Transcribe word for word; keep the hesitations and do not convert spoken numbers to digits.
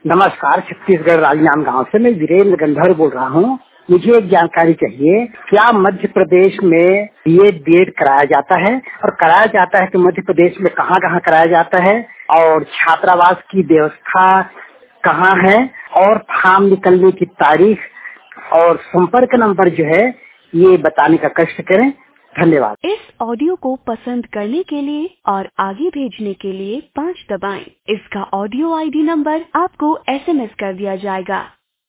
नमस्कार, छत्तीसगढ़ राजनांद गांव से मैं वीरेंद्र गंधर्व बोल रहा हूँ। मुझे एक जानकारी चाहिए, क्या मध्य प्रदेश में बीएड बीएड कराया जाता है, और कराया जाता है तो मध्य प्रदेश में कहाँ कहाँ कराया जाता है, और छात्रावास की व्यवस्था कहाँ है, और फॉर्म निकलने की तारीख और संपर्क नंबर जो है ये बताने का कष्ट करें। धन्यवाद। इस ऑडियो को पसंद करने के लिए और आगे भेजने के लिए पाँच दबाएं। इसका ऑडियो आईडी नंबर आपको एसएमएस कर दिया जाएगा।